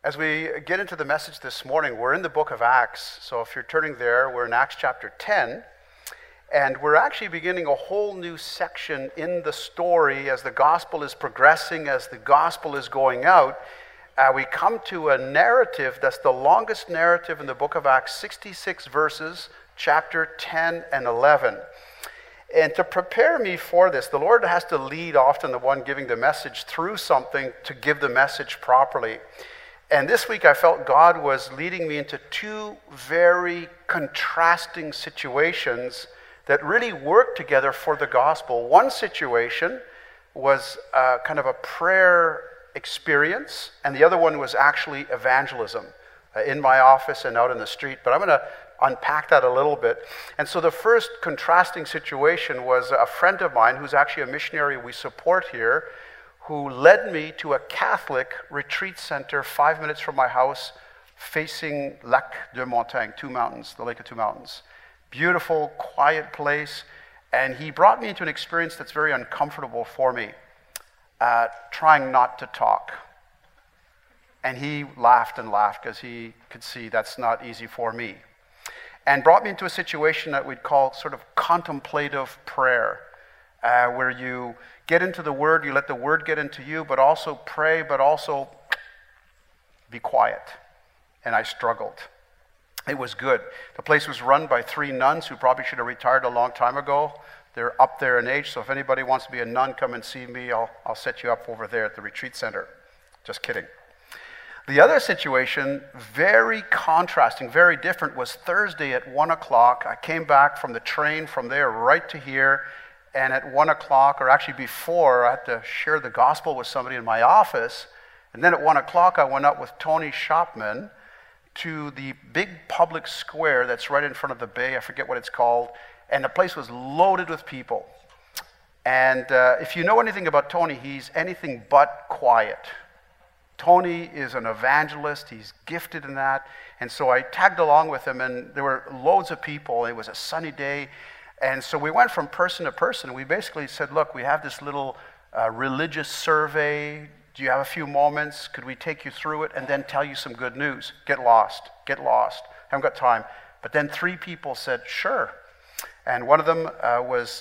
As we get into the message this morning, we're in the book of Acts. So if you're turning there, we're in Acts chapter 10. And we're actually beginning a whole new section in the story as the gospel is progressing, as the gospel is going out. We come to a narrative that's the longest narrative in the book of Acts, 66 verses, chapter 10 and 11. And to prepare me for this, the Lord has to lead often the one giving the message through something to give the message properly. And this week I felt God was leading me into two very contrasting situations that really work together for the gospel. One situation was kind of a prayer experience, and the other one was actually evangelism in my office and out in the street. But I'm going to unpack that a little bit. And so the first contrasting situation was a friend of mine who's actually a missionary we support here, who led me to a Catholic retreat center 5 minutes from my house facing Lac de Montagne, two mountains, the Lake of Two Mountains. Beautiful, quiet place. And he brought me into an experience that's very uncomfortable for me, trying not to talk. And he laughed and laughed because he could see that's not easy for me. And brought me into a situation that we'd call sort of contemplative prayer, where you get into the Word, you let the Word get into you, but also pray, but also be quiet. And I struggled. It was good. The place was run by 3 nuns who probably should have retired a long time ago. They're up there in age, so if anybody wants to be a nun, come and see me. I'll set you up over there at the retreat center. Just kidding. The other situation, very contrasting, very different, was Thursday at 1 o'clock. I came back from the train from there right to here, and at 1 o'clock, or actually before, I had to share the gospel with somebody in my office. And then at 1 o'clock, I went up with Tony Shopman to the big public square that's right in front of the bay. I forget what it's called. And the place was loaded with people. And if you know anything about Tony, he's anything but quiet. Tony is an evangelist. He's gifted in that. And so I tagged along with him, and there were loads of people. It was a sunny day. And so we went from person to person. We basically said, look, we have this little religious survey. Do you have a few moments? Could we take you through it and then tell you some good news? Get lost. Get lost. Haven't got time. But then 3 people said, sure. And one of them was,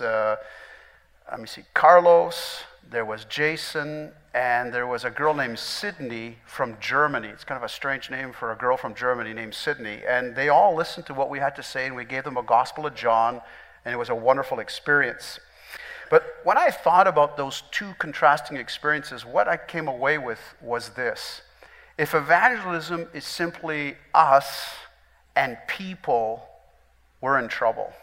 Carlos. There was Jason. And there was a girl named Sydney from Germany. It's kind of a strange name for a girl from Germany named Sydney. And they all listened to what we had to say, and we gave them a Gospel of John, and it was a wonderful experience. But when I thought about those 2 contrasting experiences, what I came away with was this. If evangelism is simply us and people, we're in trouble.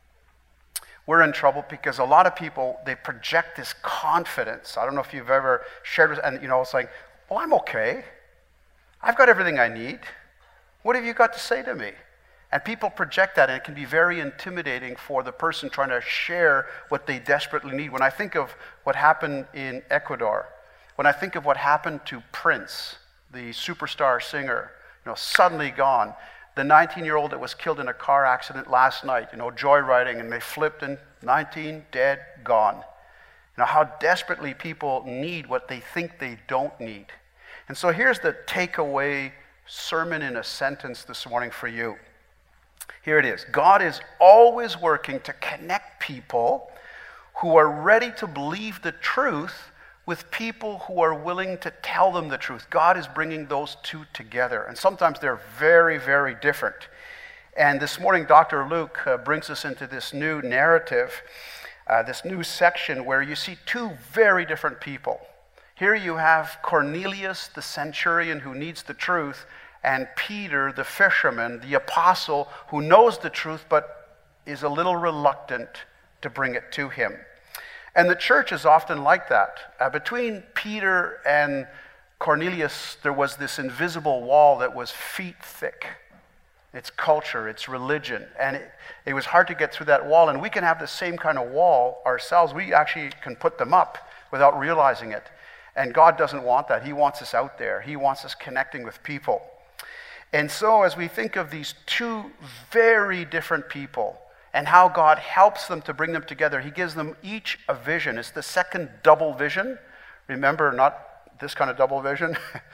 We're in trouble because a lot of people, they project this confidence. I don't know if you've ever shared with, and it's like, well, I'm okay. I've got everything I need. What have you got to say to me? And people project that, and it can be very intimidating for the person trying to share what they desperately need. When I think of what happened in Ecuador, when I think of what happened to Prince, the superstar singer, suddenly gone. The 19-year-old that was killed in a car accident last night, joyriding, and they flipped, and 19, dead, gone. How desperately people need what they think they don't need. And so here's the takeaway sermon in a sentence this morning for you. Here it is. God is always working to connect people who are ready to believe the truth with people who are willing to tell them the truth. God is bringing those 2 together. And sometimes they're very, very different. And this morning, Dr. Luke brings us into this new narrative, this new section where you see 2 very different people. Here you have Cornelius, the centurion who needs the truth, and Peter, the fisherman, the apostle, who knows the truth but is a little reluctant to bring it to him. And the church is often like that. Between Peter and Cornelius, there was this invisible wall that was feet thick. It's culture, it's religion, and it was hard to get through that wall. And we can have the same kind of wall ourselves. We actually can put them up without realizing it. And God doesn't want that. He wants us out there. He wants us connecting with people. And so as we think of these 2 very different people, and how God helps them to bring them together. He gives them each a vision. It's the second double vision. Remember, not this kind of double vision,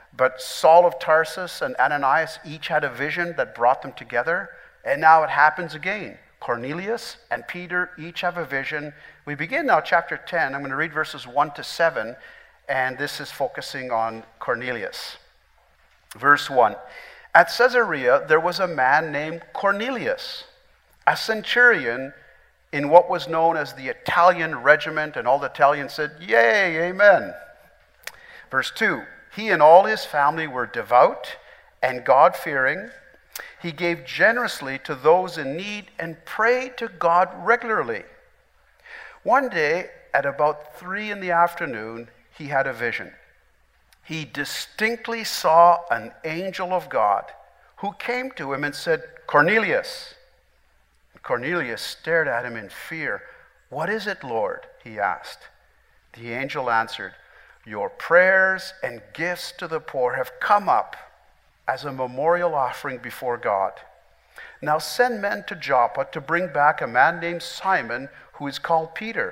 But Saul of Tarsus and Ananias each had a vision that brought them together. And now it happens again. Cornelius and Peter each have a vision. We begin now chapter 10. I'm going to read verses 1 to 7. And this is focusing on Cornelius. Verse 1. At Caesarea there was a man named Cornelius, a centurion in what was known as the Italian regiment. And all the Italians said, "Yay, amen." Verse 2. He and all his family were devout and God-fearing. He gave generously to those in need and prayed to God regularly. One day, at about 3 p.m, he had a vision. He distinctly saw an angel of God who came to him and said, "Cornelius." Cornelius stared at him in fear. "What is it, Lord?" he asked. The angel answered, "Your prayers and gifts to the poor have come up as a memorial offering before God. Now send men to Joppa to bring back a man named Simon, who is called Peter.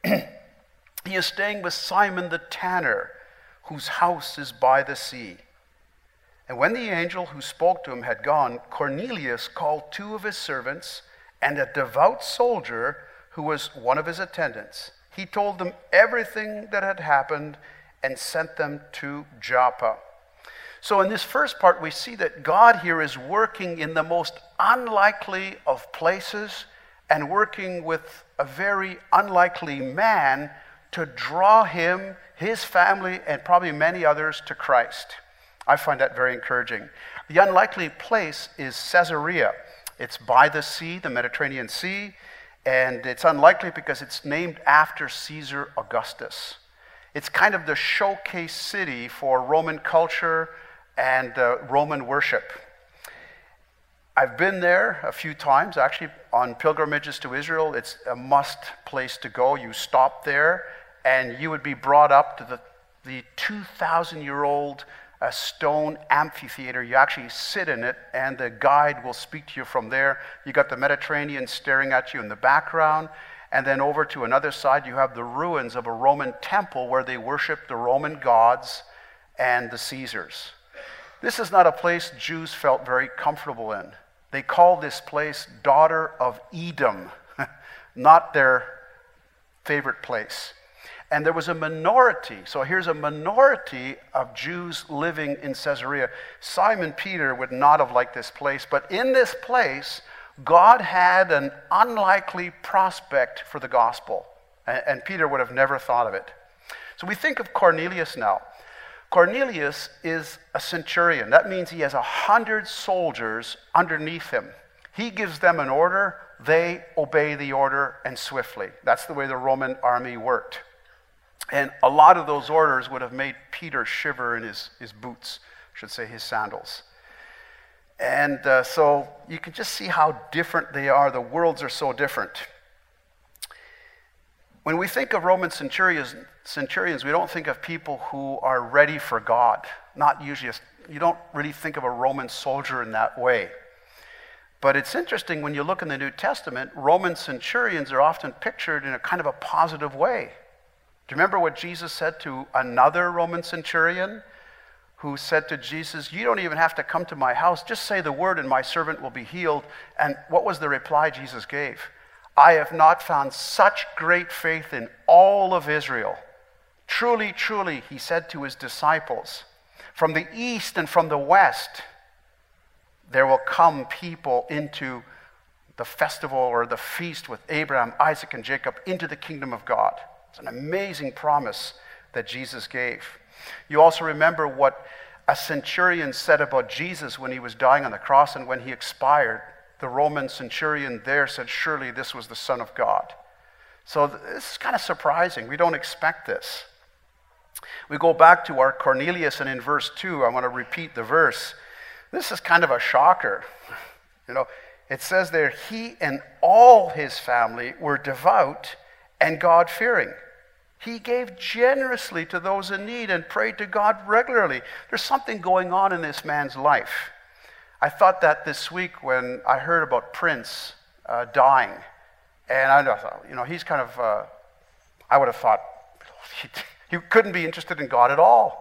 He is staying with Simon the tanner, whose house is by the sea." And when the angel who spoke to him had gone, Cornelius called 2 of his servants and a devout soldier who was one of his attendants. He told them everything that had happened and sent them to Joppa. So in this first part, we see that God here is working in the most unlikely of places and working with a very unlikely man to draw him, his family, and probably many others to Christ. I find that very encouraging. The unlikely place is Caesarea. It's by the sea, the Mediterranean Sea, and it's unlikely because it's named after Caesar Augustus. It's kind of the showcase city for Roman culture and Roman worship. I've been there a few times, actually, on pilgrimages to Israel. It's a must place to go. You stop there, and you would be brought up to the 2,000-year-old stone amphitheater. You actually sit in it, and the guide will speak to you from there. You got the Mediterranean staring at you in the background. And then over to another side, you have the ruins of a Roman temple where they worship the Roman gods and the Caesars. This is not a place Jews felt very comfortable in. They call this place Daughter of Edom, not their favorite place. And there was a minority, so here's a minority of Jews living in Caesarea. Simon Peter would not have liked this place, but in this place, God had an unlikely prospect for the gospel, and Peter would have never thought of it. So we think of Cornelius now. Cornelius is a centurion. That means he has 100 soldiers underneath him. He gives them an order, they obey the order, and swiftly. That's the way the Roman army worked. And a lot of those orders would have made Peter shiver in his boots, I should say his sandals. And so you can just see how different they are. The worlds are so different. When we think of Roman centurions, we don't think of people who are ready for God. Not usually. You don't really think of a Roman soldier in that way. But it's interesting when you look in the New Testament, Roman centurions are often pictured in a kind of a positive way. Do you remember what Jesus said to another Roman centurion who said to Jesus, "You don't even have to come to my house. Just say the word and my servant will be healed." And what was the reply Jesus gave? "I have not found such great faith in all of Israel. Truly, truly," he said to his disciples, "from the east and from the west, there will come people into the festival or the feast with Abraham, Isaac, and Jacob into the kingdom of God." It's an amazing promise that Jesus gave. You also remember what a centurion said about Jesus when he was dying on the cross and when he expired. The Roman centurion there said, "Surely this was the Son of God." So this is kind of surprising. We don't expect this. We go back to our Cornelius, and in verse 2, I want to repeat the verse. This is kind of a shocker. It says there, he and all his family were devout and God-fearing. He gave generously to those in need and prayed to God regularly. There's something going on in this man's life. I thought that this week when I heard about Prince dying. And I thought, he's kind of, I would have thought he couldn't be interested in God at all.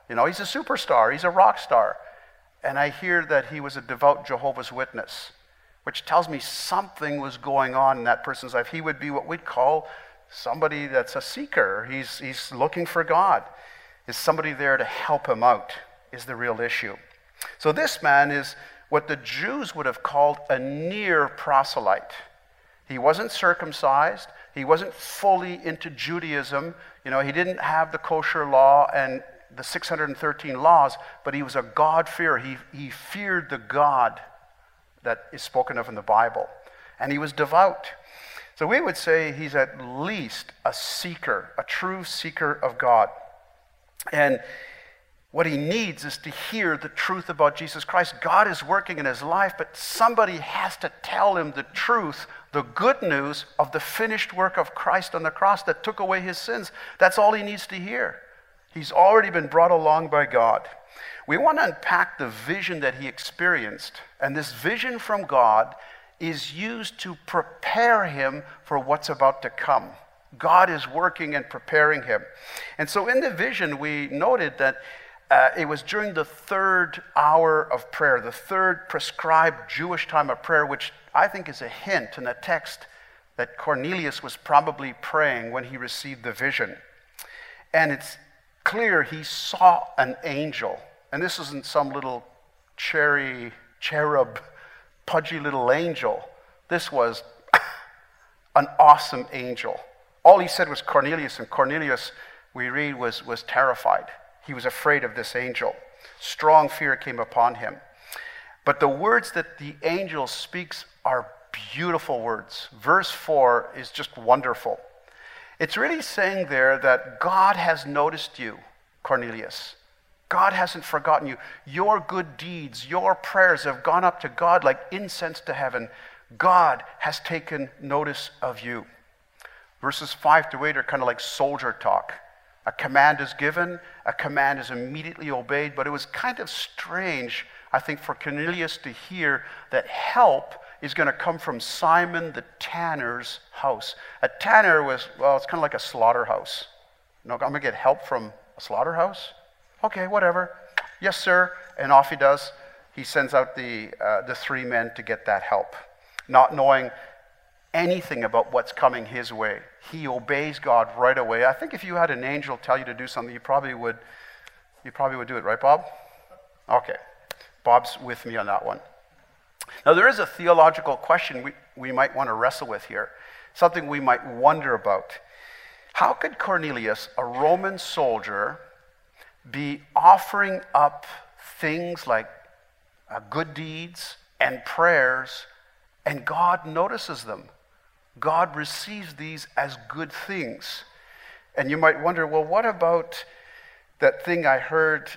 You know, he's a superstar, he's a rock star. And I hear that he was a devout Jehovah's Witness, which tells me something was going on in that person's life. He would be what we'd call somebody that's a seeker. He's looking for God. Is somebody there to help him out is the real issue. So this man is what the Jews would have called a near proselyte. He wasn't circumcised. He wasn't fully into Judaism. You know, he didn't have the kosher law and the 613 laws, but he was a God-fearer. He feared the God that is spoken of in the Bible. And he was devout. So we would say he's at least a seeker, a true seeker of God. And what he needs is to hear the truth about Jesus Christ. God is working in his life, but somebody has to tell him the truth, the good news of the finished work of Christ on the cross that took away his sins. That's all he needs to hear. He's already been brought along by God. We want to unpack the vision that he experienced. And this vision from God is used to prepare him for what's about to come. God is working and preparing him. And so in the vision, we noted that it was during the third hour of prayer, the third prescribed Jewish time of prayer, which I think is a hint in the text that Cornelius was probably praying when he received the vision. And it's clear he saw an angel. And this isn't some little cherub, pudgy little angel. This was an awesome angel. All he said was Cornelius, and Cornelius, we read, was terrified. He was afraid of this angel. Strong fear came upon him. But the words that the angel speaks are beautiful words. Verse 4 is just wonderful. It's really saying there that God has noticed you, Cornelius. God hasn't forgotten you. Your good deeds, your prayers have gone up to God like incense to heaven. God has taken notice of you. Verses 5 to 8 are kind of like soldier talk. A command is given, a command is immediately obeyed, but it was kind of strange, I think, for Cornelius to hear that help is going to come from Simon the tanner's house. A tanner was, well, it's kind of like a slaughterhouse. No, I'm going to get help from a slaughterhouse? Okay, whatever. Yes, sir. And off he does. He sends out the three men to get that help, not knowing anything about what's coming his way. He obeys God right away. I think if you had an angel tell you to do something, you probably would do it, right, Bob? Okay. Bob's with me on that one. Now, there is a theological question we might want to wrestle with here, something we might wonder about. How could Cornelius, a Roman soldier, be offering up things like good deeds and prayers, and God notices them? God receives these as good things. And you might wonder, well, what about that thing I heard,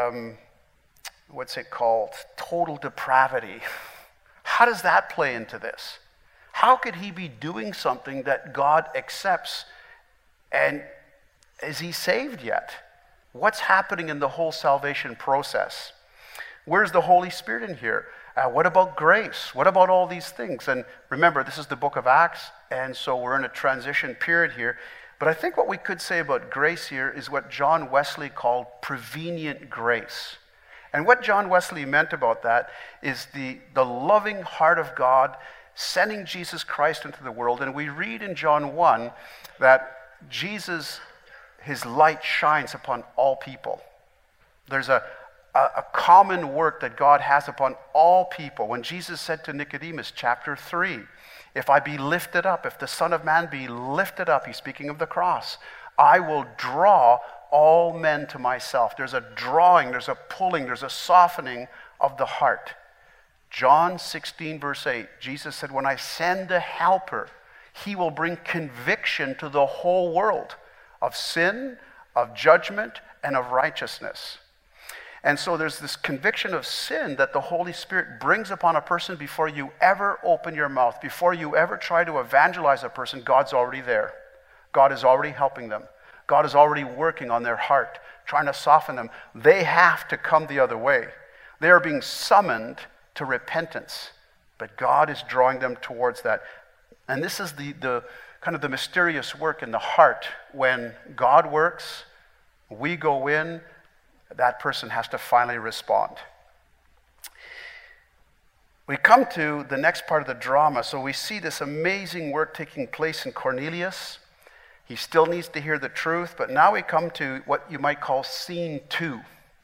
what's it called? Total depravity. How does that play into this? How could he be doing something that God accepts? And is he saved yet? What's happening in the whole salvation process? Where's the Holy Spirit in here? What about grace? What about all these things? And remember, this is the book of Acts, and so we're in a transition period here. But I think what we could say about grace here is what John Wesley called prevenient grace. And what John Wesley meant about that is the loving heart of God sending Jesus Christ into the world. And we read in John 1 that Jesus, his light shines upon all people. There's a common work that God has upon all people. When Jesus said to Nicodemus, chapter 3, if I be lifted up, if the Son of Man be lifted up, he's speaking of the cross, I will draw all men to myself. There's a drawing, there's a pulling, there's a softening of the heart. John 16, verse 8, Jesus said, when I send the helper, he will bring conviction to the whole world of sin, of judgment, and of righteousness. And so there's this conviction of sin that the Holy Spirit brings upon a person before you ever open your mouth, before you ever try to evangelize a person. God's already there. God is already helping them. God is already working on their heart, trying to soften them. They have to come the other way. They are being summoned to repentance, but God is drawing them towards that. And this is the kind of the mysterious work in the heart when God works, we go in, that person has to finally respond. We come to the next part of the drama. So we see this amazing work taking place in Cornelius. He still needs to hear the truth, but now we come to what you might call scene 2.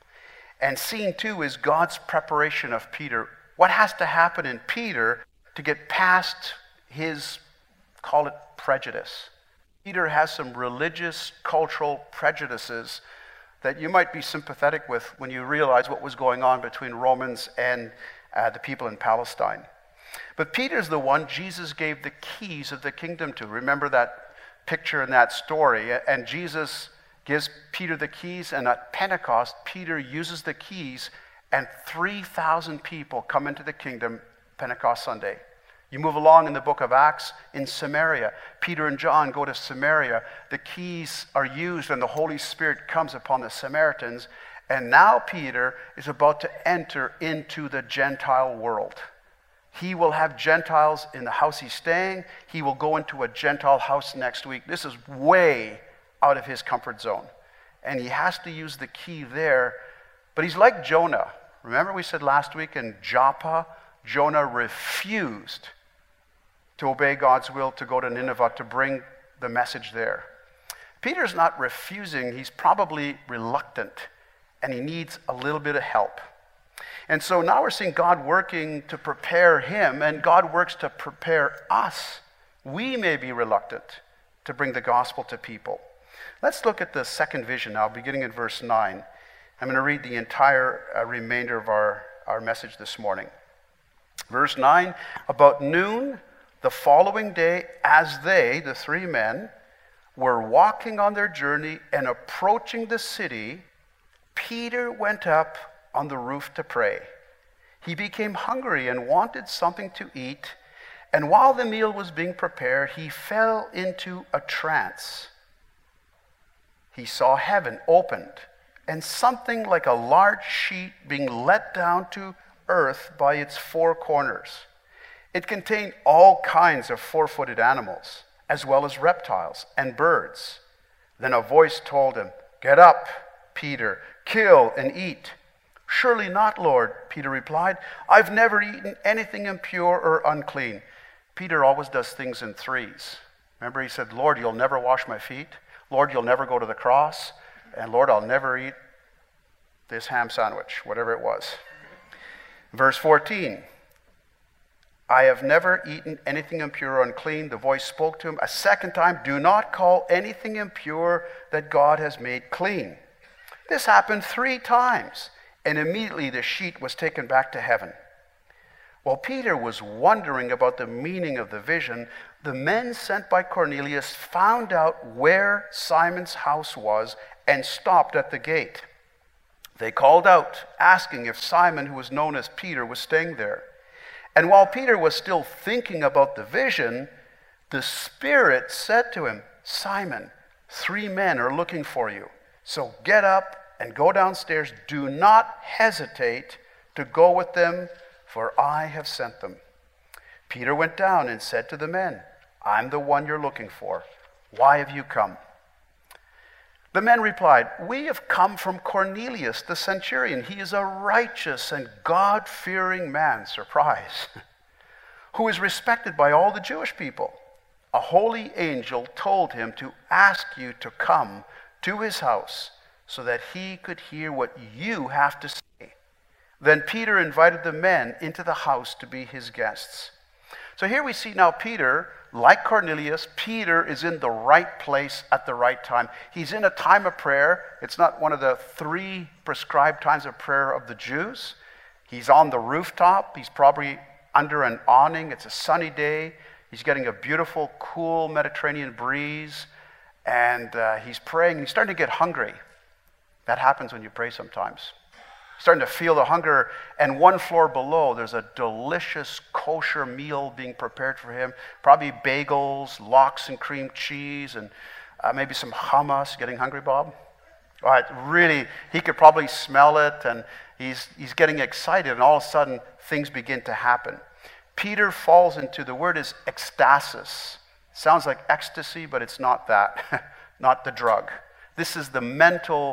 And scene 2 is God's preparation of Peter. What has to happen in Peter to get past his, call it prejudice? Peter has some religious, cultural prejudices that you might be sympathetic with when you realize what was going on between Romans and the people in Palestine. But Peter's the one Jesus gave the keys of the kingdom to. Remember that picture in that story? And Jesus gives Peter the keys, and at Pentecost, Peter uses the keys, and 3,000 people come into the kingdom Pentecost Sunday. You move along in the book of Acts in Samaria. Peter and John go to Samaria. The keys are used, and the Holy Spirit comes upon the Samaritans. And now Peter is about to enter into the Gentile world. He will have Gentiles in the house he's staying. He will go into a Gentile house next week. This is way out of his comfort zone. And he has to use the key there. But he's like Jonah. Remember we said last week in Joppa, Jonah refused to obey God's will to go to Nineveh to bring the message there. Peter's not refusing. He's probably reluctant. And he needs a little bit of help. And so now we're seeing God working to prepare him, and God works to prepare us. We may be reluctant to bring the gospel to people. Let's look at the second vision now, beginning in verse 9. I'm going to read the entire remainder of our message this morning. Verse 9, about noon the following day, as they, the 3 men, were walking on their journey and approaching the city, Peter went up on the roof to pray. He became hungry and wanted something to eat, and while the meal was being prepared, he fell into a trance. He saw heaven opened, and something like a large sheet being let down to earth by its 4 corners. It contained all kinds of 4-footed animals, as well as reptiles and birds. Then a voice told him, "Get up, Peter, kill and eat." "Surely not, Lord," Peter replied. "I've never eaten anything impure or unclean." Peter always does things in threes. Remember, he said, "Lord, you'll never wash my feet. Lord, you'll never go to the cross. And Lord, I'll never eat this ham sandwich," whatever it was. Verse 14, "I have never eaten anything impure or unclean." The voice spoke to him a second time, "Do not call anything impure that God has made clean." This happened 3 times, and immediately the sheet was taken back to heaven. While Peter was wondering about the meaning of the vision, the men sent by Cornelius found out where Simon's house was and stopped at the gate. They called out, asking if Simon, who was known as Peter, was staying there. And while Peter was still thinking about the vision, the Spirit said to him, "Simon, 3 men are looking for you. So get up and go downstairs. Do not hesitate to go with them, for I have sent them." Peter went down and said to the men, "I'm the one you're looking for. Why have you come?" The men replied, "We have come from Cornelius the centurion. He is a righteous and God-fearing man," surprise, "who is respected by all the Jewish people. A holy angel told him to ask you to come to his house so that he could hear what you have to say." Then Peter invited the men into the house to be his guests. So here we see now Peter, like Cornelius, Peter is in the right place at the right time. He's in a time of prayer. It's not one of the 3 prescribed times of prayer of the Jews. He's on the rooftop. He's probably under an awning. It's a sunny day. He's getting a beautiful, cool Mediterranean breeze. And he's praying. He's starting to get hungry. That happens when you pray sometimes. Starting to feel the hunger. And 1 floor below, there's a delicious kosher meal being prepared for him. Probably bagels, lox and cream cheese, and maybe some hummus. Getting hungry, Bob? All right, really, he could probably smell it, and he's getting excited, and all of a sudden, things begin to happen. Peter falls into, the word is ecstasis. Sounds like ecstasy, but it's not that. Not the drug. This is the mental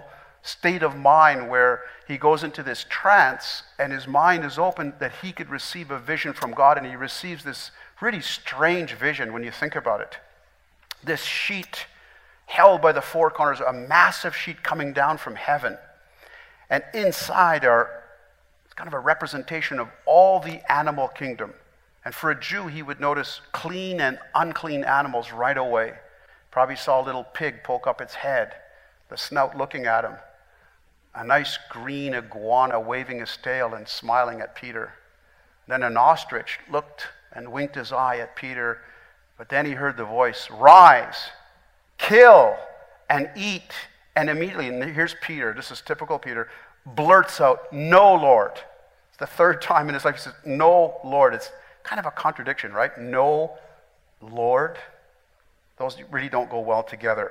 state of mind where he goes into this trance and his mind is open that he could receive a vision from God, and he receives this really strange vision when you think about it. This sheet held by the four corners, a massive sheet coming down from heaven. And inside it's kind of a representation of all the animal kingdom. And for a Jew, he would notice clean and unclean animals right away. Probably saw a little pig poke up its head, the snout looking at him. A nice green iguana waving his tail and smiling at Peter. Then an ostrich looked and winked his eye at Peter, but then he heard the voice, "Rise, kill, and eat." And immediately, and here's Peter, this is typical Peter, blurts out, "No, Lord." It's the third time in his life he says, "No, Lord." It's kind of a contradiction, right? No, Lord. Those really don't go well together.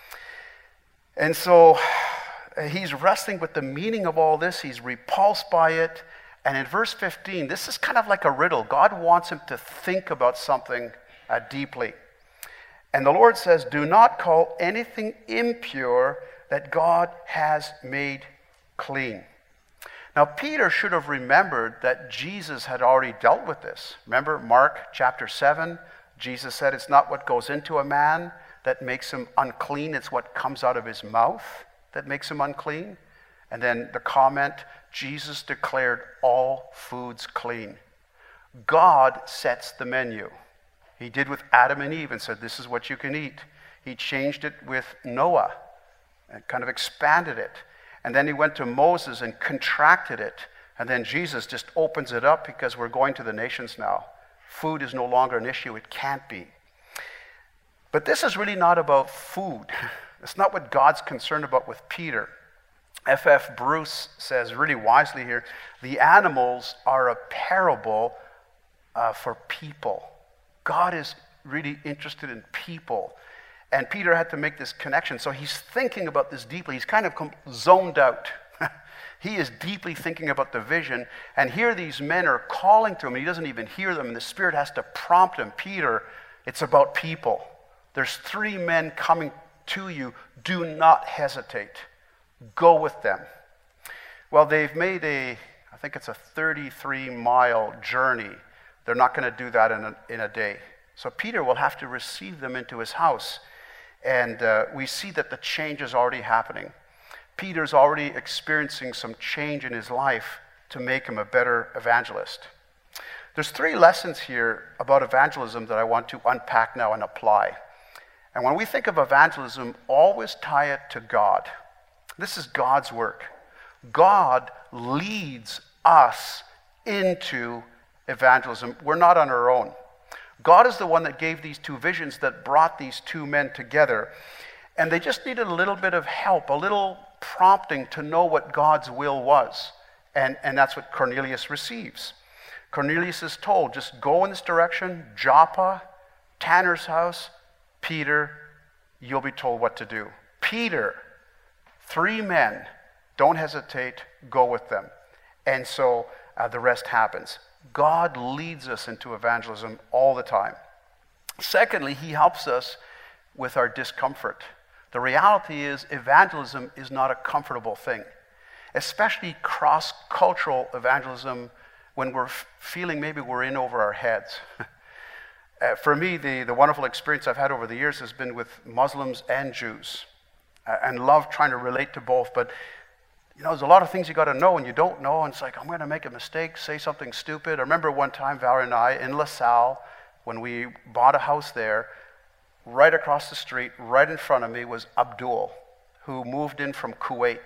And so he's wrestling with the meaning of all this. He's repulsed by it. And in verse 15, this is kind of like a riddle. God wants him to think about something deeply. And the Lord says, "Do not call anything impure that God has made clean." Now, Peter should have remembered that Jesus had already dealt with this. Remember Mark chapter 7? Jesus said it's not what goes into a man that makes him unclean, it's what comes out of his mouth that makes him unclean. And then the comment, Jesus declared all foods clean. God sets the menu. He did with Adam and Eve and said, this is what you can eat. He changed it with Noah and kind of expanded it. And then he went to Moses and contracted it. And then Jesus just opens it up because we're going to the nations now. Food is no longer an issue. It can't be. But this is really not about food. It's not what God's concerned about with Peter. F.F. Bruce says really wisely here, the animals are a parable for people. God is really interested in people. And Peter had to make this connection. So he's thinking about this deeply. He's kind of zoned out. He is deeply thinking about the vision. And here these men are calling to him. And he doesn't even hear them. And the Spirit has to prompt him. Peter, it's about people. There's 3 men coming to you. Do not hesitate. Go with them. Well, they've made I think it's a 33-mile journey. They're not going to do that in a day. So Peter will have to receive them into his house. And we see that the change is already happening. Peter's already experiencing some change in his life to make him a better evangelist. There's 3 lessons here about evangelism that I want to unpack now and apply. And when we think of evangelism, always tie it to God. This is God's work. God leads us into evangelism. We're not on our own. God is the one that gave these 2 visions that brought these 2 men together. And they just needed a little bit of help, a little prompting to know what God's will was. And that's what Cornelius receives. Cornelius is told, just go in this direction, Joppa, Tanner's house, Peter, you'll be told what to do. Peter, 3 men, don't hesitate, go with them. And so the rest happens. God leads us into evangelism all the time. Secondly, he helps us with our discomfort. The reality is evangelism is not a comfortable thing, especially cross-cultural evangelism when we're feeling maybe we're in over our heads. For me, the wonderful experience I've had over the years has been with Muslims and Jews, and love trying to relate to both. But there's a lot of things you got to know and you don't know, and it's like, I'm going to make a mistake, say something stupid. I remember one time, Valerie and I, in LaSalle, when we bought a house there, right across the street, right in front of me was Abdul, who moved in from Kuwait.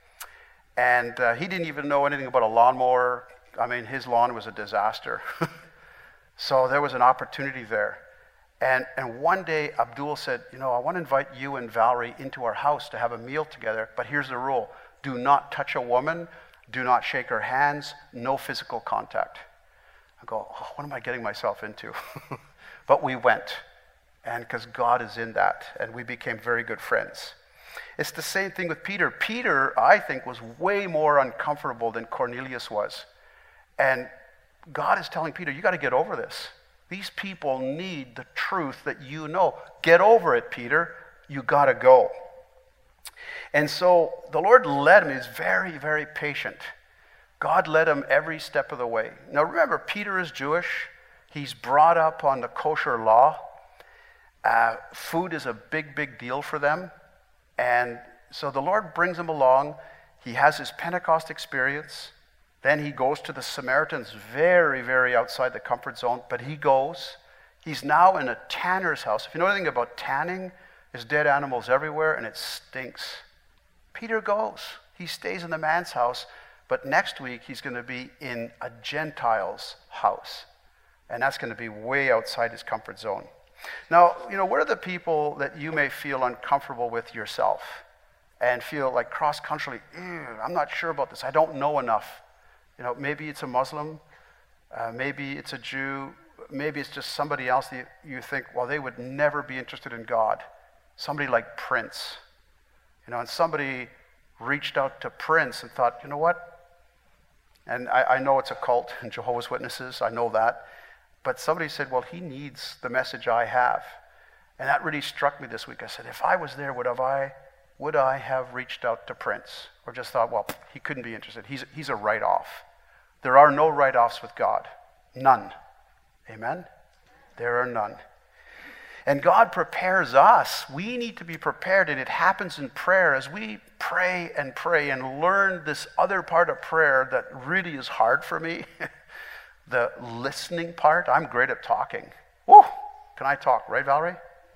And he didn't even know anything about a lawnmower. I mean, his lawn was a disaster. So there was an opportunity there. And one day, Abdul said, I want to invite you and Valerie into our house to have a meal together, but here's the rule. Do not touch a woman. Do not shake her hands. No physical contact. I go, what am I getting myself into? But we went. And because God is in that. And we became very good friends. It's the same thing with Peter. Peter, I think, was way more uncomfortable than Cornelius was. And God is telling Peter, you got to get over this. These people need the truth that you know. Get over it, Peter. You got to go. And so the Lord led him. He was very, very patient. God led him every step of the way. Now remember, Peter is Jewish. He's brought up on the kosher law. Food is a big, big deal for them. And so the Lord brings him along. He has his Pentecost experience. Then he goes to the Samaritans, very, very outside the comfort zone, but he goes. He's now in a tanner's house. If you know anything about tanning, there's dead animals everywhere, and it stinks. Peter goes. He stays in the man's house, but next week he's going to be in a Gentile's house, and that's going to be way outside his comfort zone. Now, what are the people that you may feel uncomfortable with yourself and feel like cross-culturally, I'm not sure about this, I don't know enough. Maybe it's a Muslim, maybe it's a Jew, maybe it's just somebody else that you think, well, they would never be interested in God. Somebody like Prince. And somebody reached out to Prince and thought, you know what? And I know it's a cult and Jehovah's Witnesses, I know that. But somebody said, well, he needs the message I have. And that really struck me this week. I said, if I was there, would I have reached out to Prince? Or just thought, well, he couldn't be interested. He's a write-off. There are no write-offs with God. None. Amen? There are none. And God prepares us. We need to be prepared, and it happens in prayer as we pray and learn this other part of prayer that really is hard for me. The listening part. I'm great at talking. Woo! Can I talk, right, Valerie?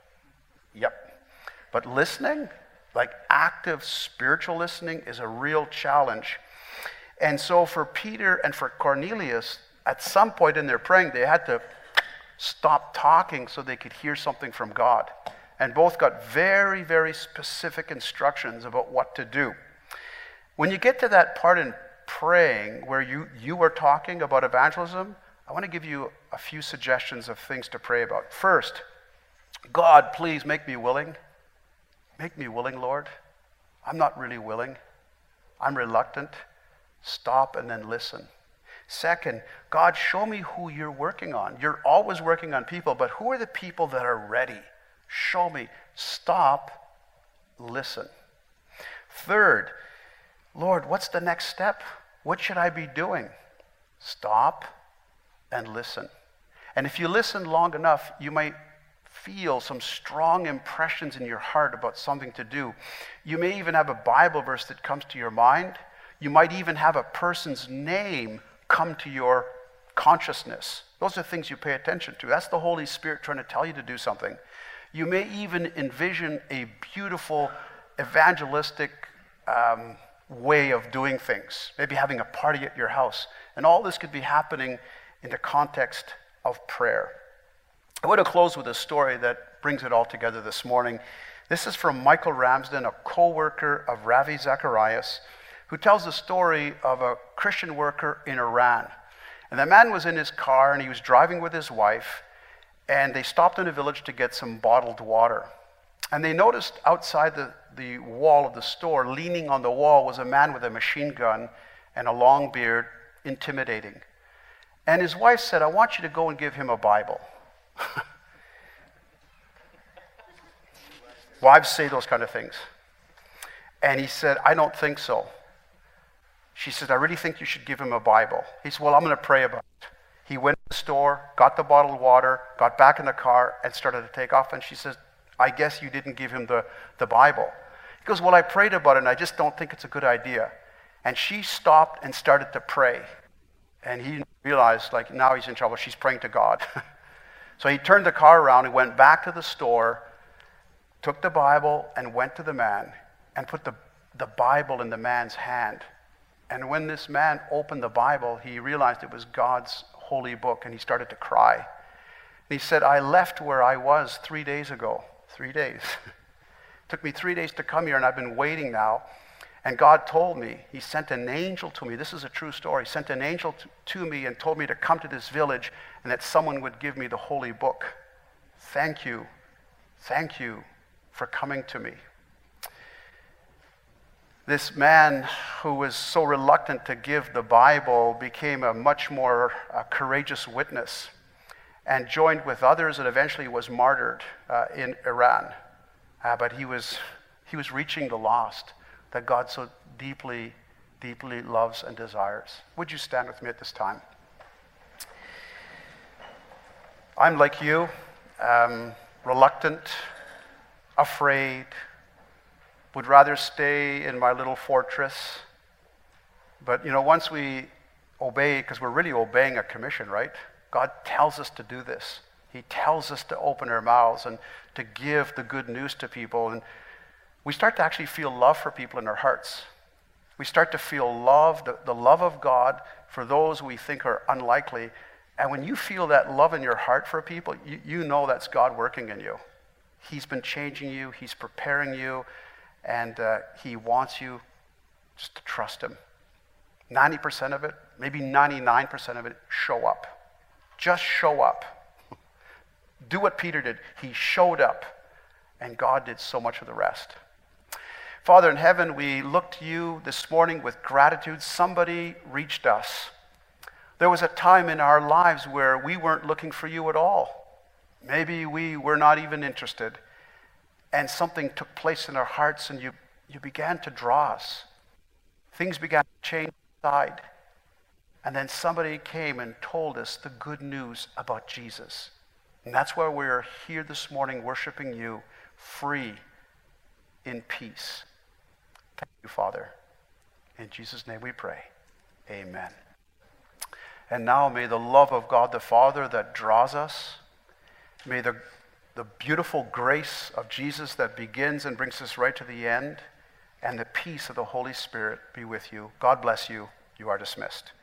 Yep. But listening, like active spiritual listening, is a real challenge. And so for Peter and for Cornelius, at some point in their praying, they had to stop talking so they could hear something from God. And both got very, very specific instructions about what to do. When you get to that part in praying where you are talking about evangelism, I want to give you a few suggestions of things to pray about. First, God, please make me willing. Make me willing, Lord. I'm not really willing. I'm reluctant. Stop and then listen. Second, God, show me who you're working on. You're always working on people, but who are the people that are ready? Show me. Stop. Listen. Third, Lord, what's the next step? What should I be doing? Stop and listen. And if you listen long enough, you might feel some strong impressions in your heart about something to do. You may even have a Bible verse that comes to your mind. You might even have a person's name come to your consciousness. Those are things you pay attention to. That's the Holy Spirit trying to tell you to do something. You may even envision a beautiful evangelistic way of doing things, maybe having a party at your house. And all this could be happening in the context of prayer. I want to close with a story that brings it all together this morning. This is from Michael Ramsden, a co-worker of Ravi Zacharias, who tells the story of a Christian worker in Iran. And the man was in his car and he was driving with his wife, and they stopped in a village to get some bottled water. And they noticed outside the wall of the store, leaning on the wall, was a man with a machine gun and a long beard, intimidating. And his wife said, I want you to go and give him a Bible. Wives say those kind of things. And he said, I don't think so. She said, I really think you should give him a Bible. He said, well, I'm going to pray about it. He went to the store, got the bottled water, got back in the car, and started to take off. And she says, I guess you didn't give him the Bible. He goes, well, I prayed about it, and I just don't think it's a good idea. And she stopped and started to pray. And he realized, like, now he's in trouble. She's praying to God. So he turned the car around, he went back to the store, took the Bible, and went to the man, and put the Bible in the man's hand. And when this man opened the Bible, he realized it was God's holy book, and he started to cry. And he said, I left where I was 3 days ago. 3 days. Took me 3 days to come here, and I've been waiting now. And God told me, he sent an angel to me. This is a true story. He sent an angel to me and told me to come to this village and that someone would give me the holy book. Thank you. Thank you for coming to me. This man who was so reluctant to give the Bible became a much more courageous witness and joined with others and eventually was martyred in Iran. But he was reaching the lost. that God so deeply, deeply loves and desires. Would you stand with me at this time? I'm like you, reluctant, afraid, would rather stay in my little fortress. But once we obey, because we're really obeying a commission, right? God tells us to do this. He tells us to open our mouths and to give the good news to people. And we start to actually feel love for people in our hearts. We start to feel love, the love of God for those we think are unlikely. And when you feel that love in your heart for people, you know that's God working in you. He's been changing you. He's preparing you. And he wants you just to trust him. 90% of it, maybe 99% of it, show up. Just show up. Do what Peter did. He showed up, and God did so much of the rest. Father in heaven, we look to you this morning with gratitude. Somebody reached us. There was a time in our lives where we weren't looking for you at all. Maybe we were not even interested. And something took place in our hearts, and you began to draw us. Things began to change inside. And then somebody came and told us the good news about Jesus. And that's why we're here this morning worshiping you, free, in peace. Thank you, Father. In Jesus' name we pray. Amen. And now may the love of God the Father that draws us, may the beautiful grace of Jesus that begins and brings us right to the end, and the peace of the Holy Spirit be with you. God bless you. You are dismissed.